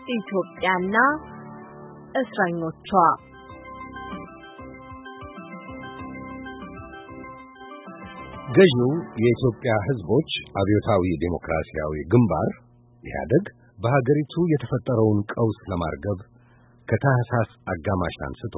ኢትዮጵያና እስረኞቿ ገዢው የኢትዮጵያ ሕዝቦች አብዮታዊ ዴሞክራሲያዊ ግንባር ኢህአደግ በሀገሪቱ የተፈጠረውን ቀውስ ለማርገብ ከታህሳስ አጋማሽ አንስቶ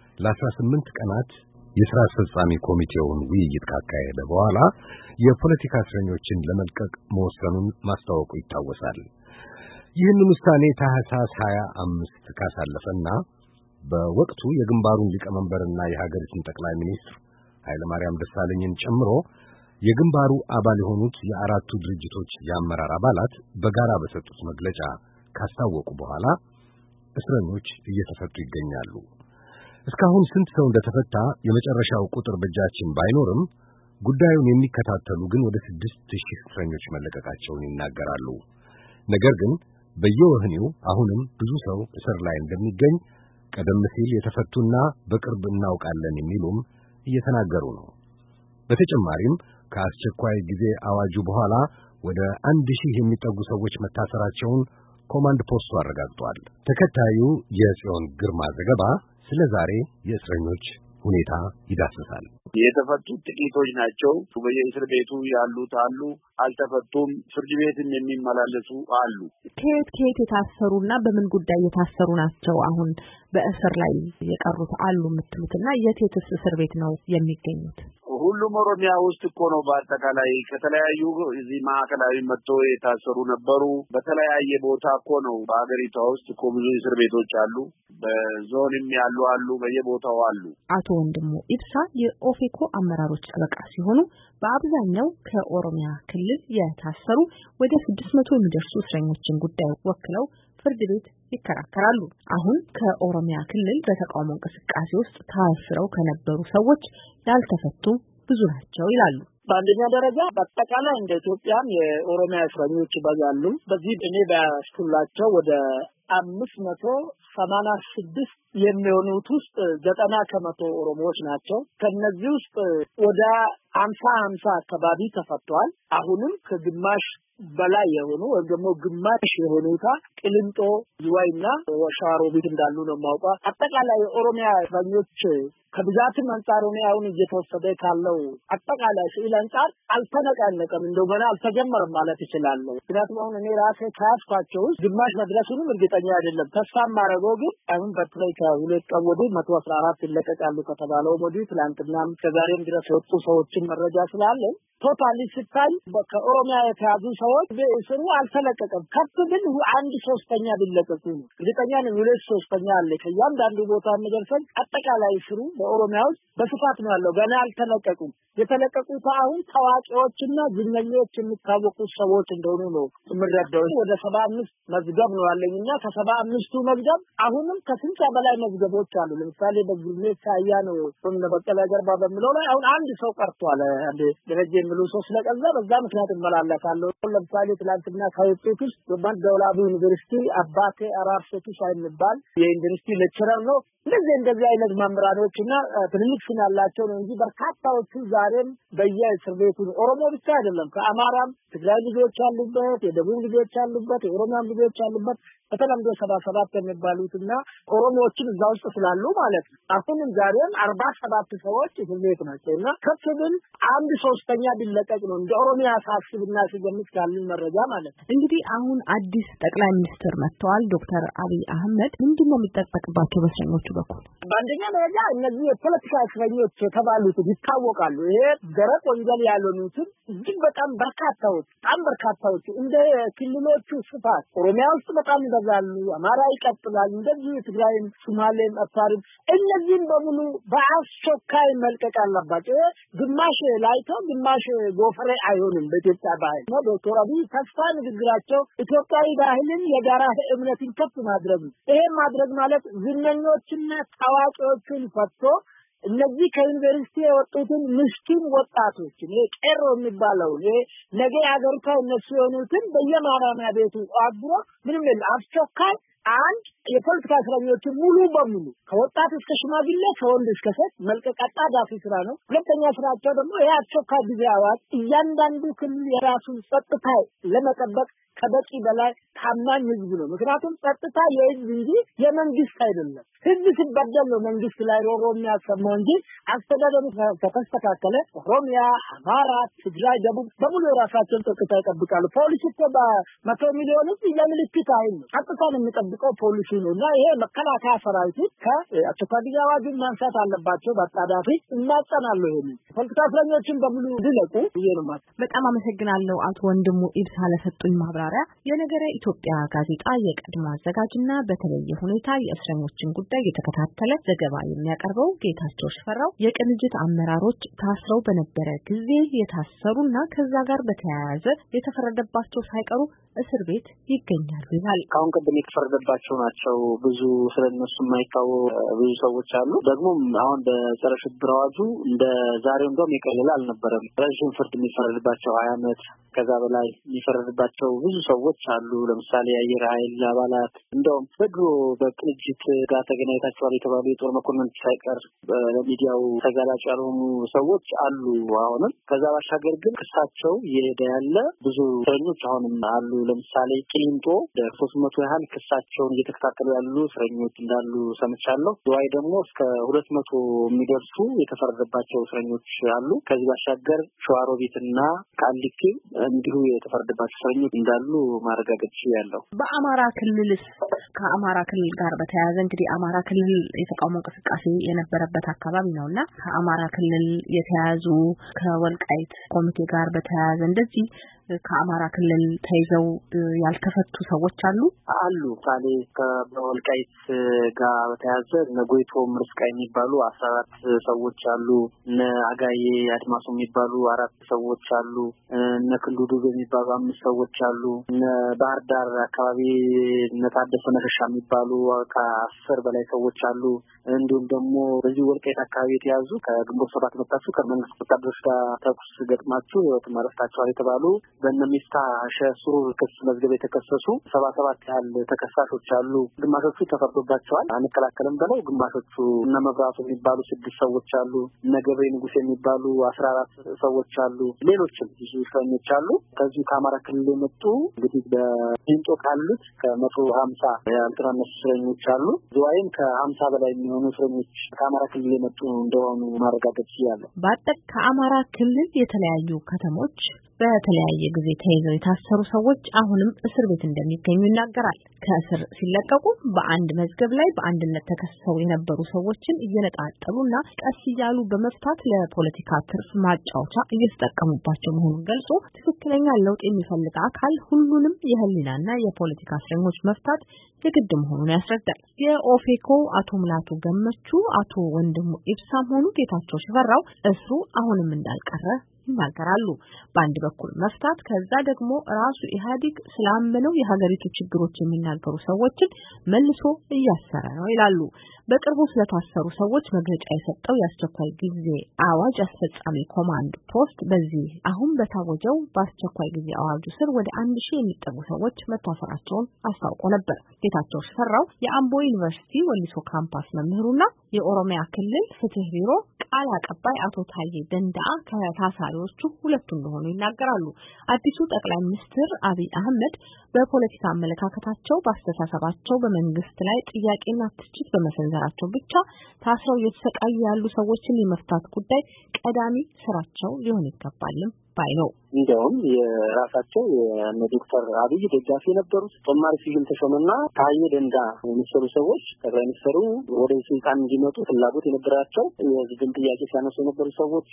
ለ18 ቀናት የሥራ አስፈጻሚ ኮሚቴውን ውይይት ካካሄደ በኋላ የፖለቲካ እስረኞችን ለመልቀቅ መወሰኑን ማስታወቁ ይታወሳል። ይህንን ውሳኔ ታህሳስ 25 ካሳለፈና በወቅቱ የግንባሩን ሊቀመንበርና የሀገሪቱን ጠቅላይ ሚኒስትር ኃይለ ማርያም ደሳለኝን ጨምሮ የግንባሩ አባል የሆኑት የአራቱ ድርጅቶች የአመራር አባላት በጋራ በሰጡት መግለጫ ካስታወቁ በኋላ እስረኞች እየተፈቱ ይገኛሉ። እስካሁን ስንት ሰው እንደተፈታ የመጨረሻው ቁጥር በእጃችን ባይኖርም ጉዳዩን የሚከታተሉ ግን ወደ 6000 እስረኞች መለቀቃቸውን ይናገራሉ። ነገር ግን በየወህኒው አሁንም ብዙ ሰው እስር ላይ እንደሚገኝ ቀደም ሲል የተፈቱና በቅርብ እናውቃለን የሚሉም እየተናገሩ ነው። በተጨማሪም ከአስቸኳይ ጊዜ አዋጁ በኋላ ወደ 1000 የሚጠጉ ሰዎች መታሰራቸውን ኮማንድ ፖስቱ አረጋግጧል። ተከታዩ የጽዮን ግርማ ዘገባ ስለ ዛሬ የእስረኞች ሁኔታ ይዳስሳል። የተፈቱት ጥቂቶች ናቸው። በየእስር ቤቱ ያሉት አሉ፣ አልተፈቱም። ፍርድ ቤትም የሚመላለሱ አሉ። ከየት የታሰሩና በምን ጉዳይ የታሰሩ ናቸው? አሁን በእስር ላይ የቀሩት አሉ የምትሉትና የትስ እስር ቤት ነው የሚገኙት? ሁሉም ኦሮሚያ ውስጥ እኮ ነው። በአጠቃላይ ከተለያዩ እዚህ ማዕከላዊ መጥቶ የታሰሩ ነበሩ። በተለያየ ቦታ እኮ ነው። በአገሪቷ ውስጥ እኮ ብዙ እስር ቤቶች አሉ። በዞንም ያሉ አሉ፣ በየቦታው አሉ። አቶ ወንድሙ ኢብሳ የኦፌኮ አመራሮች ጠበቃ ሲሆኑ በአብዛኛው ከኦሮሚያ ክልል የታሰሩ ወደ 600 የሚደርሱ እስረኞችን ጉዳይ ወክለው ፍርድ ቤት ይከራከራሉ። አሁን ከኦሮሚያ ክልል በተቃውሞ እንቅስቃሴ ውስጥ ታስረው ከነበሩ ሰዎች ያልተፈቱ ብዙ ናቸው ይላሉ። በአንደኛ ደረጃ በአጠቃላይ እንደ ኢትዮጵያም የኦሮሚያ እስረኞች ይበዛሉ። በዚህ እኔ ባያስኩላቸው ወደ 586 የሚሆኑት ውስጥ 90% ኦሮሞዎች ናቸው። ከነዚህ ውስጥ ወደ 50 አካባቢ ተፈቷል። አሁንም ከግማሽ በላይ የሆኑ ወይም ደግሞ ግማሽ የሆኑታ ቅሊንጦ፣ ዝዋይና ሸዋሮቢት እንዳሉ ነው የማውቀው። አጠቃላይ የኦሮሚያ እስረኞች ከብዛትም አንጻር ነው አሁን እየተወሰደ ካለው አጠቃላይ ስዕል አንጻር አልተነቃነቀም፣ እንደው ገና አልተጀመረም ማለት እችላለሁ። ምክንያቱም አሁን እኔ ራሴ ካስኳቸው ውስጥ ግማሽ መድረሱንም እርግጠኛ አይደለም። ተስፋ ማረገው ግን አሁን በተለይ ከሁለት ቀን ወዲህ 114 ይለቀቃሉ ከተባለው ወዲህ ትላንትናም ከዛሬም ድረስ የወጡ ሰዎችን መረጃ ስላለ ቶታሊ ሲታይ ከኦሮሚያ የተያዙ ሰዎች በእስሩ አልተለቀቀም። ከፍ ግን 1/3 ቢለቀቁ ነው እርግጠኛ ነኝ። 2/3 አለ ከእያንዳንዱ ቦታ የሚደርሰን አጠቃላይ እስሩ በኦሮሚያ ውስጥ በስፋት ነው ያለው። ገና አልተለቀቁም። የተለቀቁት አሁን ታዋቂዎችና ዝነኞች የሚታወቁ ሰዎች እንደሆኑ ነው የምረዳው። ወደ 75 መዝገብ ነው ያለኝና ከ75ቱ መዝገብ አሁንም ከ60 በላይ መዝገቦች አሉ። ለምሳሌ በግርሜሳ አያኖ በቀለ ገርባ በሚለው ላይ አሁን አንድ ሰው ቀርቷል። አንድ ደረጃ የሚሉ ሰው ስለቀዛ በዛ ምክንያት እንመላለሳለሁ። ለምሳሌ ትላንትና ከውጤት ውስጥ በማንደውላቡ ዩኒቨርሲቲ አባቴ አራርሰቱ ሳይባል የዩኒቨርሲቲ ሌክቸረር ነው። እንደዚህ አይነት መምህራኖችና ትልልቅ ስም ያላቸው ነው እንጂ በርካታዎቹ ዛሬም በየእስር ቤቱ ኦሮሞ ብቻ አይደለም፣ ከአማራም ትግራይ ልጆች አሉበት፣ የደቡብ ልጆች አሉበት፣ የኦሮሚያም ልጆች አሉበት። በተለምዶ 77 የሚባሉትና ኦሮሞዎችን እዛ ውስጥ ስላሉ ማለት ነው። አሁንም ዛሬም 47 ሰዎች እስር ቤት ናቸውና ከፍብል 1/3 ቢለቀቅ ነው እንደ ኦሮሚያ ሳስብና ሲገምት ካለን መረጃ ማለት ነው። እንግዲህ አሁን አዲስ ጠቅላይ ሚኒስትር መጥተዋል፣ ዶክተር አብይ አህመድ። ምንድነው የሚጠበቅባቸው በእስረኞቹ በኩል? በአንደኛ ደረጃ እነዚህ የፖለቲካ እስረኞች የተባሉት ይታወቃሉ። ይሄ ደረቅ ወንጀል ያልሆኑትን እጅግ በጣም በርካታዎች እንደ ክልሎቹ ስፋት ኦሮሚያ ውስጥ በጣም ይበዛሉ፣ አማራ ይቀጥላል፣ እንደዚህ ትግራይም፣ ሶማሌም፣ አፋርም እነዚህም በሙሉ በአስቸኳይ መልቀቅ አለባቸው። ግማሽ ላይተው ግማሽ ጎፈሬ አይሆንም በኢትዮጵያ ባህል ነው። ዶክተር አብይ ተስፋ ንግግራቸው ኢትዮጵያዊ ባህልን የጋራ እምነትን ከፍ ማድረግ ነው። ይሄ ማድረግ ማለት ዝነኞችና ታዋቂዎችን ፈቶ እነዚህ ከዩኒቨርሲቲ የወጡትን ምስኪን ወጣቶች ቄሮ የሚባለው ነገ አገሪቷ እነሱ የሆኑትን በየማራሚያ ቤቱ አግሮ ምንም አስቸኳይ አንድ የፖለቲካ እስረኞችን ሙሉ በሙሉ ከወጣት እስከ ሽማግሌ ከወንድ እስከ ሴት መልቀቅ አጣዳፊ ስራ ነው። ሁለተኛ ስራቸው ደግሞ የአስቸኳይ ጊዜ አዋጅ እያንዳንዱ ክልል የራሱን ጸጥታ ለመጠበቅ ከበቂ በላይ ታማኝ ህዝብ ነው። ምክንያቱም ጸጥታ የህዝብ እንጂ የመንግስት አይደለም። ህዝብ ሲበደል ነው መንግስት ላይ ሮሮ የሚያሰማው እንጂ አስተዳደሩ ከተስተካከለ ኦሮሚያ፣ አማራ፣ ትግራይ፣ ደቡብ በሙሉ የራሳቸውን ጸጥታ ይጠብቃሉ። ፖሊስ እኮ በመቶ ሚሊዮን ህዝብ ለምልክት አይደለም ጸጥታን የሚጠብቀው ፖሊሱ ነው። እና ይሄ መከላከያ ሰራዊቱ ከአስቸኳይ ጊዜ አዋጁን ማንሳት አለባቸው። በአጣዳፊ እናጸናለሁ። ይሄን ፖለቲካ እስረኞችን በሙሉ ሊለቁ ይየርማል። በጣም አመሰግናለሁ አቶ ወንድሙ ኢብሳ ለሰጡኝ ማብራሪያ። የነገረ ኢትዮጵያ ጋዜጣ የቀድሞ አዘጋጅና በተለየ ሁኔታ የእስረኞችን ጉዳይ የተከታተለ ዘገባ የሚያቀርበው ጌታቸው ሽፈራው የቅንጅት አመራሮች ታስረው በነበረ ጊዜ የታሰሩና ከዛ ጋር በተያያዘ የተፈረደባቸው ሳይቀሩ እስር ቤት ይገኛሉ ይላል። ካሁን ቀደም የተፈረደባቸው ናቸው። ብዙ ስለነሱ የማይታወቁ ብዙ ሰዎች አሉ። ደግሞ አሁን በጸረ ሽብር አዋጁ እንደ ዛሬው እንደውም የቀለለ አልነበረም። ረጅም ፍርድ የሚፈረድባቸው 20 ዓመት ከዛ በላይ የሚፈረድባቸው ብዙ ሰዎች አሉ። ለምሳሌ የአየር ኃይል አባላት እንደውም በድሮ በቅንጅት ጋር ተገናኝታቸዋል የተባሉ የጦር መኮንኖች ሳይቀር በሚዲያው ተጋላጭ ያልሆኑ ሰዎች አሉ አሁንም። ከዛ ባሻገር ግን ክሳቸው እየሄደ ያለ ብዙ እስረኞች አሁንም አሉ። ለምሳሌ ቂሊንጦ 300 ያህል ክሳቸውን እየተከታተሉ ያሉ እስረኞች እንዳሉ ሰምቻለሁ። ዝዋይ ደግሞ እስከ 200 የሚደርሱ የተፈረደባቸው እስረኞች አሉ። ከዚህ ባሻገር ሸዋሮቢትና ቃሊቲ እንዲሁ የተፈረደባቸው እስረኞች እንዳሉ ማረጋገጥ ያለው። በአማራ ክልልስ ከአማራ ክልል ጋር በተያያዘ እንግዲህ አማራ ክልል የተቃውሞ እንቅስቃሴ የነበረበት አካባቢ ነውና ከአማራ ክልል የተያዙ ከወልቃይት ኮሚቴ ጋር በተያያዘ እንደዚህ ከአማራ ክልል ተይዘው ያልተፈቱ ሰዎች አሉ። ታሌ ከወልቃይት ጋር በተያያዘ ነጎይቶ ምርስቃ የሚባሉ 14 ሰዎች አሉ። አጋዬ አድማሱ የሚባሉ 4 ሰዎች አሉ። ክንዱዱ የሚባሉ 5 ሰዎች አሉ። ባህር ዳር አካባቢ ታደሰ ነፈሻ የሚባሉ ከ10 በላይ ሰዎች አሉ። እንዲሁም ደግሞ በዚህ ወልቃይት አካባቢ የተያዙ ከግንቦት 7 መጣችሁ ከመንግስት ወታደሮች ጋር ተኩስ ገጥማችሁ ህይወት ማረፍታቸዋል የተባሉ በእነሚስታ ሸሱሩ ክስ መዝገብ የተከሰሱ 77 ያህል ተከሳሾች አሉ። ግማሾቹ ተፈርዶባቸዋል አንከላከልም ብለው፣ ግማሾቹ እነ መብራቱ የሚባሉ 6 ሰዎች አሉ። እነ ገብሬ ንጉስ የሚባሉ 14 ሰዎች አሉ። ሌሎችም ብዙ እስረኞች አሉ። ከዚህ ከአማራ ክልል የመጡ እንግዲህ በቂሊንጦ ካሉት ከ150 ያልተናነሱ እስረኞች አሉ። ዝዋይም ከ50 በላይ የሚሆኑ እስረኞች ከአማራ ክልል የመጡ እንደሆኑ ማረጋገጥ ይችላል። በአጠቃላይ ከአማራ ክልል የተለያዩ ከተሞች በተለያየ ጊዜ ተይዘው የታሰሩ ሰዎች አሁንም እስር ቤት እንደሚገኙ ይናገራል። ከእስር ሲለቀቁ በአንድ መዝገብ ላይ በአንድነት ተከሰው የነበሩ ሰዎችን እየነጣጠሉና ቀስ እያሉ በመፍታት ለፖለቲካ ትርፍ ማጫወቻ እየተጠቀሙባቸው መሆኑን ገልጾ ትክክለኛ ለውጥ የሚፈልግ አካል ሁሉንም የህሊናና የፖለቲካ እስረኞች መፍታት የግድ መሆኑን ያስረዳል። የኦፌኮ አቶ ሙላቱ ገመቹ፣ አቶ ወንድሙ ኢብሳም ሆኑ ጌታቸው ሽፈራው እስሩ አሁንም እንዳልቀረ ይናገራሉ። በአንድ በኩል መፍታት ከዛ ደግሞ ራሱ ኢህአዴግ ስላመነው የሀገሪቱ ችግሮች የሚናገሩ ሰዎችን መልሶ እያሰረ ነው ይላሉ። በቅርቡ ስለታሰሩ ሰዎች መግለጫ የሰጠው የአስቸኳይ ጊዜ አዋጅ አስፈጻሚ ኮማንድ ፖስት በዚህ አሁን በታወጀው በአስቸኳይ ጊዜ አዋጁ ስር ወደ 1000 የሚጠጉ ሰዎች መታሰራቸውን አስታውቆ ነበር። ጌታቸው ሽፈራው የአምቦ ዩኒቨርሲቲ ወሊሶ ካምፓስ መምህሩና የኦሮሚያ ክልል ፍትህ ቢሮ ቃል አቀባይ አቶ ታዬ ደንዳአ ከታሳሪዎቹ ሁለቱ እንደሆኑ ይናገራሉ። አዲሱ ጠቅላይ ሚኒስትር አብይ አህመድ በፖለቲካ አመለካከታቸው በአስተሳሰባቸው በመንግስት ላይ ጥያቄና ትችት በመሰንዘራቸው ብቻ ታስረው እየተሰቃዩ ያሉ ሰዎችን የመፍታት ጉዳይ ቀዳሚ ስራቸው ሊሆን ይገባልም ባይ ነው። እንደውም የራሳቸው የዶክተር አብይ ደጋፊ የነበሩት ጦማር ሲቪል ተሾመና ታዬ ደንዳአ የሚሰሩ ሰዎች ጠቅላይ ሚኒስትሩ ወደ ስልጣን እንዲመጡ ፍላጎት የነበራቸው የህዝብን ጥያቄ ሲያነሱ የነበሩ ሰዎች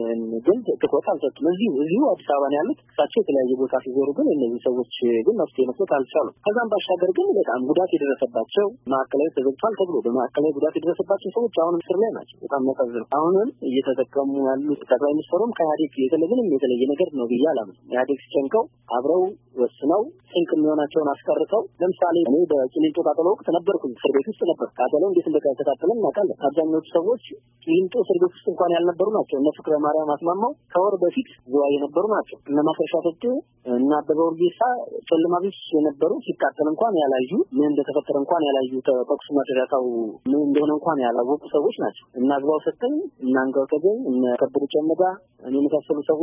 ግን ትኩረት አልሰጡም። እዚሁ አዲስ አበባ ነው ያሉት። እሳቸው የተለያየ ቦታ ሲዞሩ ግን እነዚህ ሰዎች ግን መፍትሄ መስጠት አልቻሉም። ከዛም ባሻገር ግን በጣም ጉዳት የደረሰባቸው ማዕከላዊ ተዘግቷል ተብሎ በማዕከላዊ ጉዳት የደረሰባቸው ሰዎች አሁንም እስር ላይ ናቸው። በጣም ያሳዝናል። አሁንም እየተጠቀሙ ያሉት ጠቅላይ ሚኒስትሩም ከኢህአዴግ የተለየ ነገር ነው ብዬ አላምንም። ኢህአዴግ ሲጨንቀው አብረው ወስነው ስንቅ የሚሆናቸውን አስቀርተው፣ ለምሳሌ እኔ በቂሊንጦ ቃጠሎ ወቅት ነበርኩኝ። እስር ቤት ውስጥ ነበር። ቃጠሎው እንዴት እንደተከታተለን እናውቃለን። አብዛኞቹ ሰዎች ቂሊንጦ እስር ቤት ውስጥ እንኳን ያልነበሩ ናቸው። እነ ፍቅረ ማርያም አስማማው ከወር በፊት ዝዋይ የነበሩ ናቸው። እነ ማስረሻ ፈቱ እና አበበ ወርጌሳ ጨለማ ቤት የነበሩ ሲቃጠል እንኳን ያላዩ ምን እንደተፈጠረ እንኳን ያላዩ ተኩስ ማድረሳው ምን እንደሆነ እንኳን ያላወቁ ሰዎች ናቸው። እና አግባው ሰጠኝ እና አንጋው ተገኝ እና ከበሩ ጨመዳ እኔ የመሳሰሉ ሰዎች ደግሞ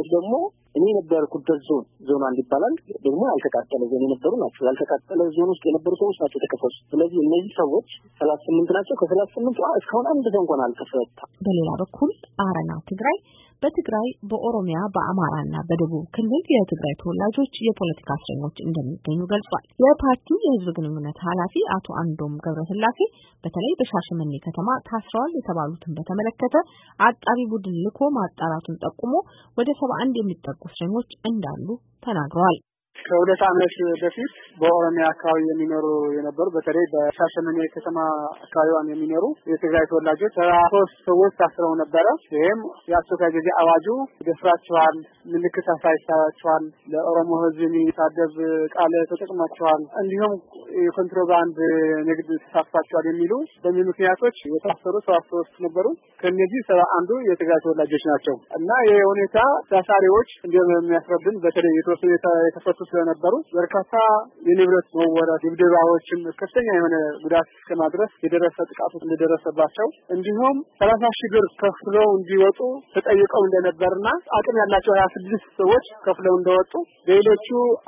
እኔ የነበርኩበት ዞን አንድ ይባላል ደግሞ ያልተቃጠለ ዞን የነበሩ ናቸው። ያልተቃጠለ ዞን ውስጥ የነበሩ ሰዎች ናቸው የተከፈሱ። ስለዚህ እነዚህ ሰዎች 38 ናቸው። ከ38 እስካሁን አንድ ሰው እንኳን አልተፈታም። በሌላ በኩል አረና ትግራይ በትግራይ በኦሮሚያ በአማራና በደቡብ ክልል የትግራይ ተወላጆች የፖለቲካ እስረኞች እንደሚገኙ ገልጿል። የፓርቲው የህዝብ ግንኙነት ኃላፊ አቶ አንዶም ገብረስላሴ በተለይ በሻሸመኔ ከተማ ታስረዋል የተባሉትን በተመለከተ አጣሪ ቡድን ልኮ ማጣራቱን ጠቁሞ ወደ 71 የሚጠጉ እስረኞች እንዳሉ ተናግረዋል። ከሁለት ዓመት በፊት በኦሮሚያ አካባቢ የነበሩ በተለይ በሻሸመኔ ከተማ አካባቢዋን የሚኖሩ የትግራይ ተወላጆች 3 ሰዎች ታስረው ነበረ። ይሄም የአስቸኳይ ጊዜ አዋጁ ደፍራቸዋል፣ ምልክት አሳይታቸዋል፣ ለኦሮሞ ህዝብ የሚታደብ ቃል ተጠቅማቸዋል፣ እንዲሁም የኮንትሮባንድ ንግድ ተሳትፋቸዋል የሚሉ በሚል ምክንያቶች የታሰሩ 3 ነበሩ። ከነዚህ 71 የትግራይ ተወላጆች ናቸው እና የሁኔታ ታሳሪዎች እንደሚያስረዱን በተለይ የተፈቱ ስለነበሩ በርካታ የንብረት መወረስ፣ ድብደባዎችም ከፍተኛ የሆነ ጉዳት ከማድረስ የደረሰ ጥቃት እንደደረሰባቸው እንዲሁም 30,000 ብር ከፍለው እንዲወጡ ተጠይቀው እንደነበርና አቅም ያላቸው 26 ሰዎች ከፍለው እንደወጡ ሌሎቹ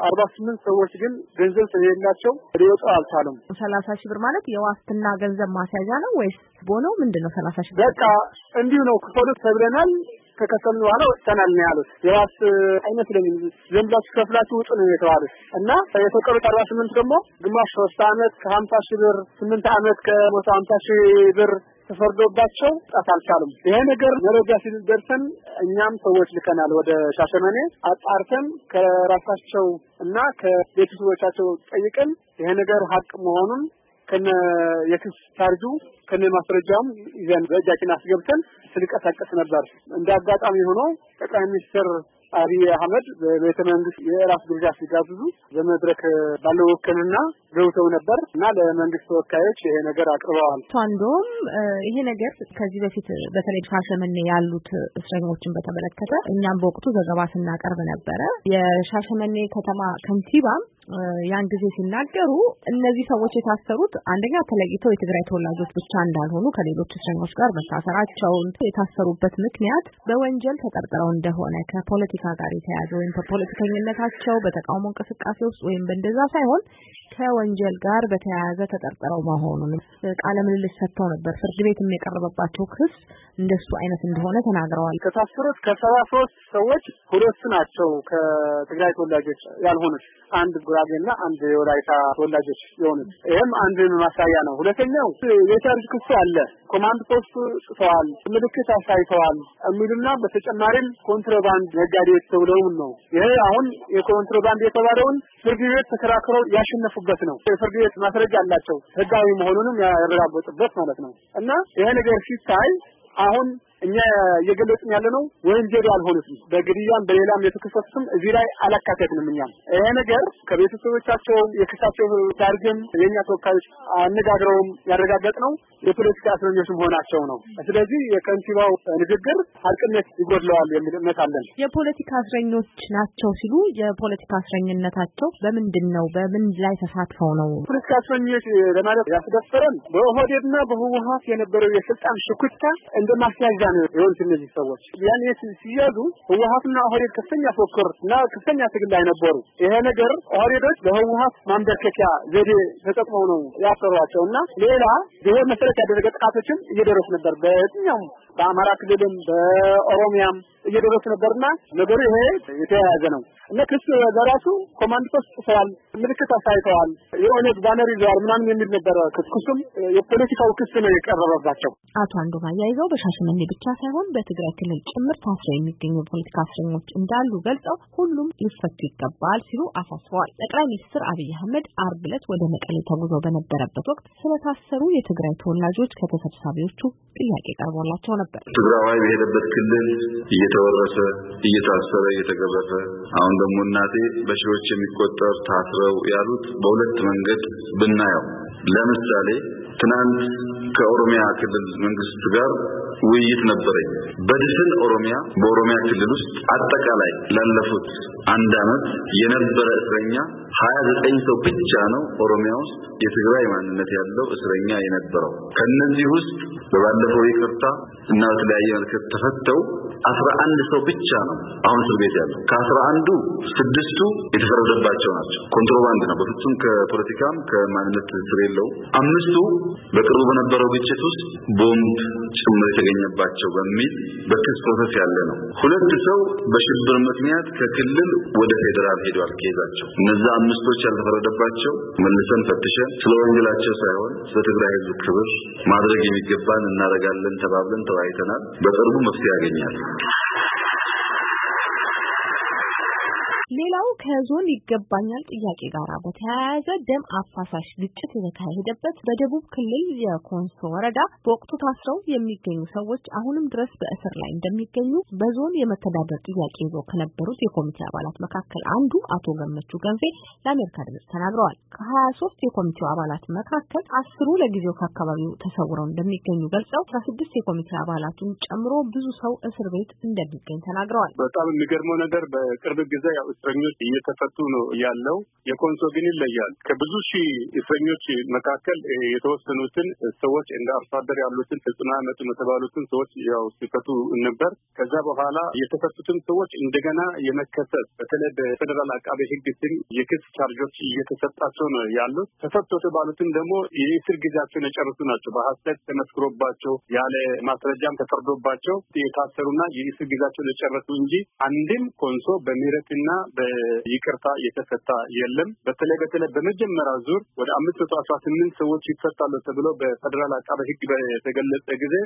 48 ሰዎች ግን ገንዘብ ስለሌላቸው ሊወጡ አልቻሉም። 30,000 ብር ማለት የዋስትና ገንዘብ ማስያዣ ነው ወይስ ቦኖ ምንድነው? 30,000 ብር በቃ እንዲሁ ነው ክፈሉ ተብለናል ከከፈልን በኋላ ወጥተናል ነው ያሉት። የዋስ አይመስለኝም ዝም ብላችሁ ከፍላችሁ ውጡ ነው የተባሉት እና የተቀሩት 48 ደግሞ ግማሽ 3 ዓመት ከ50,000 ብር 8 ዓመት ከ150,000 ብር ተፈርዶባቸው ጣት አልቻሉም። ይሄ ነገር መረጃ ሲደርሰን እኛም ሰዎች ልከናል ወደ ሻሸመኔ አጣርተን ከራሳቸው እና ከቤተሰቦቻቸው ጠይቀን ይሄ ነገር ሀቅ መሆኑን ከነ የክስ ቻርጁ ከነ ማስረጃም ይዘን በእጃችን አስገብተን ስንቀሳቀስ ነበር። እንደ አጋጣሚ ሆኖ ጠቅላይ ሚኒስትር አብይ አህመድ በቤተ መንግስት የራስ ግብዣ ሲጋብዙ በመድረክ ባለው ወከልና ገብተው ነበር እና ለመንግስት ተወካዮች ይሄ ነገር አቅርበዋል። ታንዶም ይሄ ነገር ከዚህ በፊት በተለይ ሻሸመኔ ያሉት እስረኞችን በተመለከተ እኛም በወቅቱ ዘገባ ስናቀርብ ነበረ። የሻሸመኔ ከተማ ከንቲባም ያን ጊዜ ሲናገሩ እነዚህ ሰዎች የታሰሩት አንደኛ ተለይተው የትግራይ ተወላጆች ብቻ እንዳልሆኑ ከሌሎች እስረኞች ጋር መታሰራቸውን የታሰሩበት ምክንያት በወንጀል ተጠርጥረው እንደሆነ ከፖለቲካ ጋር የተያያዘ ወይም በፖለቲከኝነታቸው በተቃውሞ እንቅስቃሴ ውስጥ ወይም በእንደዛ ሳይሆን ከወንጀል ጋር በተያያዘ ተጠርጥረው መሆኑን ቃለ ምልልስ ሰጥተው ነበር። ፍርድ ቤትም የቀረበባቸው ክስ እንደሱ አይነት እንደሆነ ተናግረዋል። ከታሰሩት ከ73 ሰዎች 2 ናቸው ከትግራይ ተወላጆች ያልሆኑት፣ አንድ ጉራጌና አንድ የወላይታ ተወላጆች የሆኑት። ይሄም አንድ ማሳያ ነው። ሁለተኛው የቻርጅ ክስ አለ። ኮማንድ ፖስት ጽፈዋል፣ ምልክት አሳይተዋል የሚሉና በተጨማሪም ኮንትሮባንድ ነጋዴዎች ተብለው ነው። ይሄ አሁን የኮንትሮባንድ የተባለውን ፍርድ ቤት ተከራክረው ያሸነፉበት ነው። ፍርድ ቤት ማስረጃ አላቸው ህጋዊ መሆኑንም ያረጋገጡበት ማለት ነው እና ይሄ ነገር ሲታይ አሁን እኛ የገለጽን ያለነው ወንጀል ያልሆኑትም በግድያም በሌላም የተከሰሱትም እዚህ ላይ አላካተትንም። እኛም ይሄ ነገር ከቤተሰቦቻቸው የክሳቸው ታርገም የኛ ተወካዮች አነጋግረውም ያረጋገጥነው የፖለቲካ እስረኞች መሆናቸው ነው። ስለዚህ የከንቲባው ንግግር ሀቅነት ይጎድለዋል የሚል እምነት አለን። የፖለቲካ እስረኞች ናቸው ሲሉ የፖለቲካ እስረኝነታቸው በምንድነው? በምን ላይ ተሳትፈው ነው? ፖለቲካ እስረኞች ለማለት ያስደፈረን በኦህዴድና በህወሓት የነበረው የስልጣን ሽኩቻ እንደማስያዣ ነው የሆኑት እነዚህ ሰዎች። ያኔ ሲያዙ ህወሓትና ኦህዴድ ከፍተኛ ፎክርና ከፍተኛ ትግል ላይ ነበሩ። ይሄ ነገር ኦህዴዶች ለህወሓት ማንበርከኪያ ዘዴ ተጠቅመው ነው ያሰሯቸውና ሌላ ይሄ መሰረት ያደረገ ጥቃቶችን እየደረሱ ነበር። በየትኛውም በአማራ ክልልም በኦሮሚያም እየደረሱ ነበርና ነገሩ ይሄ የተያያዘ ነው እና ክስ በራሱ ኮማንድ ፖስት ጽፈዋል፣ ምልክት አሳይተዋል፣ የኦነግ ባነር ይዘዋል ምናምን የሚል ነበር። ክሱም የፖለቲካው ክስ ነው የቀረበባቸው። አቶ አንዶም አያይዘው በሻሸመኔ ብቻ ሳይሆን በትግራይ ክልል ጭምር ታስረው የሚገኙ ፖለቲካ እስረኞች እንዳሉ ገልጸው ሁሉም ሊፈቱ ይገባል ሲሉ አሳስበዋል። ጠቅላይ ሚኒስትር አብይ አህመድ ዓርብ ዕለት ወደ መቀሌ ተጉዘው በነበረበት ወቅት ስለታሰሩ የትግራይ ተወላጆች ከተሰብሳቢዎቹ ጥያቄ ቀርቦላቸው ነበር። ትግራዋይ በሄደበት ክልል እየተወረሰ እየታሰረ እየተገረፈ አሁን ደግሞ እናቴ በሺዎች የሚቆጠር ታስረው ያሉት በሁለት መንገድ ብናየው፣ ለምሳሌ ትናንት ከኦሮሚያ ክልል መንግስት ጋር ውይይት ነበረኝ። በድፍን ኦሮሚያ በኦሮሚያ ክልል ውስጥ አጠቃላይ ላለፉት 1 ዓመት የነበረ እስረኛ 29 ሰው ብቻ ነው ኦሮሚያ ውስጥ የትግራይ ማንነት ያለው እስረኛ የነበረው። ከነዚህ ውስጥ በባለፈው ይቅርታ እና በተለያየ መልኩ ተፈተው 11 ሰው ብቻ ነው አሁን እስር ቤት ያለው። ከ11ዱ 6ቱ የተፈረደባቸው ናቸው። ኮንትሮባንድ ነው፣ በፍጹም ከፖለቲካም ከማንነት ስር የለው። 5ቱ በቅርቡ በነበረው ግጭት ውስጥ ቦምብ ጭምር የተገኘባቸው በሚል በክስ ፕሮሰስ ያለ ነው። 2 ሰው በሽብር ምክንያት ከክልል ወደ ፌደራል ሄደዋል ከይዛቸው። እነዛ 5ቶች ያልተፈረደባቸው መልሰን ፈትሸን ስለ ወንጀላቸው ሳይሆን ስለ ትግራይ ህዝብ ክብር ማድረግ የሚገባን እናደርጋለን ተባብለን ተወያይተናል። በቅርቡ መፍትሄ ያገኛል። ሌላው ከዞን ይገባኛል ጥያቄ ጋር በተያያዘ ደም አፋሳሽ ግጭት የተካሄደበት በደቡብ ክልል የኮንሶ ወረዳ በወቅቱ ታስረው የሚገኙ ሰዎች አሁንም ድረስ በእስር ላይ እንደሚገኙ በዞን የመተዳደር ጥያቄ ይዘው ከነበሩት የኮሚቴ አባላት መካከል አንዱ አቶ ገመቹ ገንፌ ለአሜሪካ ድምጽ ተናግረዋል። ከ23 የኮሚቴው አባላት መካከል 10ሩ ለጊዜው ከአካባቢው ተሰውረው እንደሚገኙ ገልጸው 16 የኮሚቴ አባላቱን ጨምሮ ብዙ ሰው እስር ቤት እንደሚገኝ ተናግረዋል። በጣም የሚገርመው ነገር በቅርብ ጊዜ እስረኞች እየተፈቱ ነው ያለው። የኮንሶ ግን ይለያል። ከብዙ ሺህ እስረኞች መካከል የተወሰኑትን ሰዎች እንደ አርሶ አደር ያሉትን ተጽዕኖ ያመጡ የተባሉትን ሰዎች ያው ሲፈቱ ነበር። ከዛ በኋላ የተፈቱትን ሰዎች እንደገና የመከሰስ በተለይ በፌደራል አቃቤ ሕግ ስም የክስ ቻርጆች እየተሰጣቸው ነው ያሉት። ተፈቱ የተባሉትን ደግሞ የእስር ጊዜያቸውን የጨረሱ ናቸው። በሐሰት ተመስክሮባቸው ያለ ማስረጃም ተፈርዶባቸው የታሰሩና የእስር ጊዜያቸውን የጨረሱ እንጂ አንድም ኮንሶ በምህረትና በይቅርታ የተፈታ የለም። በተለይ በመጀመሪያ ዙር ወደ 518 ሰዎች ይፈታሉ ተብሎ በፌደራል አቃቤ ሕግ በተገለጸ ጊዜ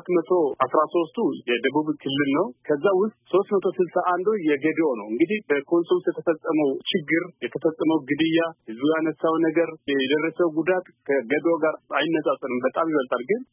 413ቱ የደቡብ ክልል ነው። ከዛ ውስጥ 361ዱ የጌዲኦ ነው። እንግዲህ በኮንሶ ውስጥ የተፈጸመው ችግር፣ የተፈጸመው ግድያ፣ ብዙ ያነሳው ነገር፣ የደረሰው ጉዳት ከጌዲኦ ጋር አይነጻጸርም፣ በጣም ይበልጣል። ግን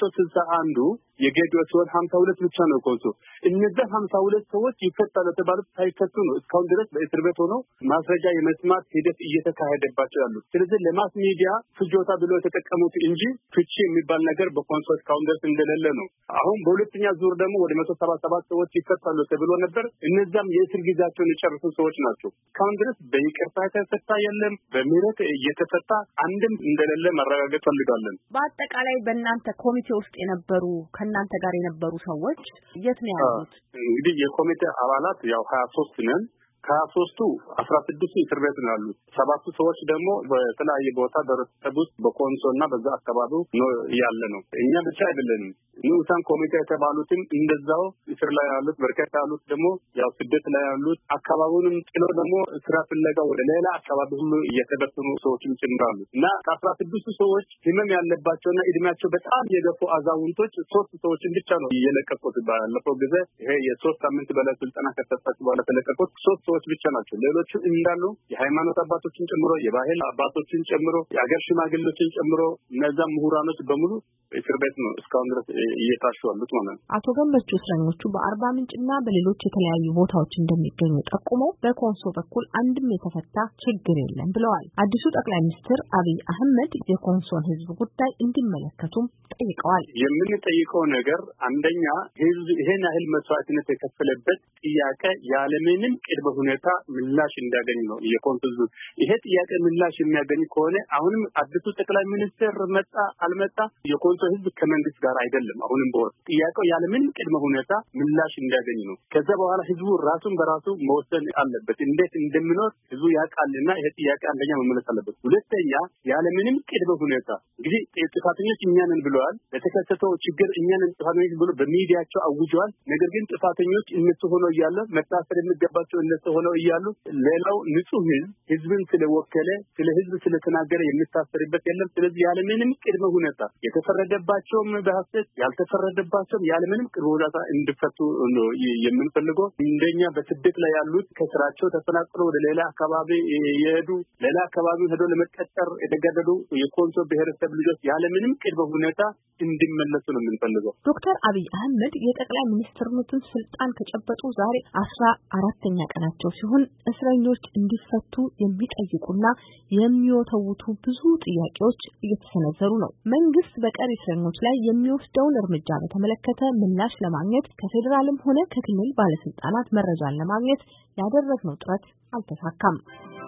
361ዱ የጌዲኦ ሲሆን 52 ብቻ ነው ኮንሶ። እነዚህ 52 ሰዎች ይፈታሉ ተባሉት ሳይፈቱ ነው እስካሁን ድረስ በእስር ቤት ሆኖ ማስረጃ የመስማት ሂደት እየተካሄደባቸው ያሉት። ስለዚህ ለማስ ሚዲያ ፍጆታ ብሎ የተጠቀሙት እንጂ ፍቺ የሚባል ነገር በኮንሶ እስካሁን ድረስ እንደሌለ ነው። አሁን በሁለተኛ ዙር ደግሞ ወደ 177 ሰዎች ይፈታሉ ተብሎ ነበር። እነዛም የእስር ጊዜያቸውን የጨረሱ ሰዎች ናቸው። እስካሁን ድረስ በይቅርታ የተፈታ የለም፣ በምህረት እየተፈታ አንድም እንደሌለ ማረጋገጥ ፈልጋለን። በአጠቃላይ በእናንተ ኮሚቴ ውስጥ የነበሩ ከእናንተ ጋር የነበሩ ሰዎች የት ነው ያሉት? እንግዲህ የኮሚቴ አባላት ያው 23 ነን። ከ23ቱ 16 እስር ቤት ነው ያሉት። 7 ሰዎች ደግሞ በተለያየ ቦታ በረሰብ ውስጥ በኮንሶና በዛ አካባቢ ነው ያለ ነው። እኛ ብቻ አይደለንም። ንዑሳን ኮሚቴ የተባሉትም እንደዛው እስር ላይ ያሉት፣ በርከት ያሉት ደግሞ ያው ስደት ላይ ያሉት፣ አካባቢውንም ጥለው ደግሞ ስራ ፍለጋ ወደ ሌላ አካባቢ ሁሉ እየተበተኑ ሰዎችም ጭምራሉ እና ከ16 ሰዎች ህመም ያለባቸውና እድሜያቸው በጣም የገፉ አዛውንቶች 3 ሰዎችን ብቻ ነው እየለቀቁት። ባለፈው ጊዜ ይሄ የ3 ሳምንት በላይ ስልጠና ከተሰጣቸው በኋላ ተለቀቁት 3 ሰዎች ብቻ ናቸው። ሌሎቹ እንዳሉ የሃይማኖት አባቶችን ጨምሮ፣ የባህል አባቶችን ጨምሮ፣ የአገር ሽማግሌዎችን ጨምሮ እነዛ ምሁራኖች በሙሉ እስር ቤት ነው እስካሁን ድረስ እየታሹ ያሉት ማለት ነው። አቶ ገመቹ እስረኞቹ በአርባ ምንጭና በሌሎች የተለያዩ ቦታዎች እንደሚገኙ ጠቁመው በኮንሶ በኩል አንድም የተፈታ ችግር የለም ብለዋል። አዲሱ ጠቅላይ ሚኒስትር አብይ አህመድ የኮንሶን ህዝብ ጉዳይ እንዲመለከቱም ጠይቀዋል። የምንጠይቀው ነገር አንደኛ ህዝብ ይሄን ያህል መስዋዕትነት የከፈለበት ጥያቄ ያለምንም ቅድመ ሁኔታ ምላሽ እንዲያገኝ ነው የኮንሶ ህዝብ። ይሄ ጥያቄ ምላሽ የሚያገኝ ከሆነ አሁንም አዲሱ ጠቅላይ ሚኒስትር መጣ አልመጣ የኮንሶ ህዝብ ከመንግስት ጋር አይደለም። አሁንም ጥያቄው ያለምንም ቅድመ ሁኔታ ምላሽ እንዲያገኝ ነው። ከዛ በኋላ ህዝቡ ራሱን በራሱ መወሰን አለበት። እንዴት እንደሚኖር ህዝቡ ያውቃልና ይሄ ጥያቄ አንደኛ መመለስ አለበት። ሁለተኛ ያለምንም ቅድመ ሁኔታ እንግዲህ ጥፋተኞች እኛ ነን ብለዋል። ለተከሰተው ችግር እኛ ነን ጥፋተኞች ብሎ በሚዲያቸው አውጀዋል። ነገር ግን ጥፋተኞች እነሱ ሆነው እያለ መታሰር የሚገባቸው እነሱ ሆነው እያሉ ሌላው ንጹህ ህዝብን ስለወከለ ስለ ህዝብ ስለተናገረ የሚታሰርበት የለም። ስለዚህ ያለምንም ቅድመ ሁኔታ የተፈረደባቸውም በሐሰት ያልተፈረደባቸውም ያለምንም ቅድመ ሁኔታ እንዲፈቱ ነው የምንፈልገው። እንደኛ በስደት ላይ ያሉት ከስራቸው ተፈናቅለው ወደ ሌላ አካባቢ የሄዱ ሌላ አካባቢ ሄዶ ለመቀጠር የተገደዱ የኮንሶ ብሔረሰብ ልጆች ያለምንም ቅድመ ሁኔታ እንዲመለሱ ነው የምንፈልገው። ዶክተር አብይ አህመድ የጠቅላይ ሚኒስትርነቱን ስልጣን ከጨበጡ ዛሬ 14ኛ ቀናቸው ሲሆን እስረኞች እንዲፈቱ የሚጠይቁና የሚወተውቱ ብዙ ጥያቄዎች እየተሰነዘሩ ነው። መንግስት በቀሪ እስረኞች ላይ የሚወስደውን እርምጃ በተመለከተ ምላሽ ለማግኘት ከፌዴራልም ሆነ ከክልል ባለስልጣናት መረጃን ለማግኘት ያደረግነው ጥረት አልተሳካም።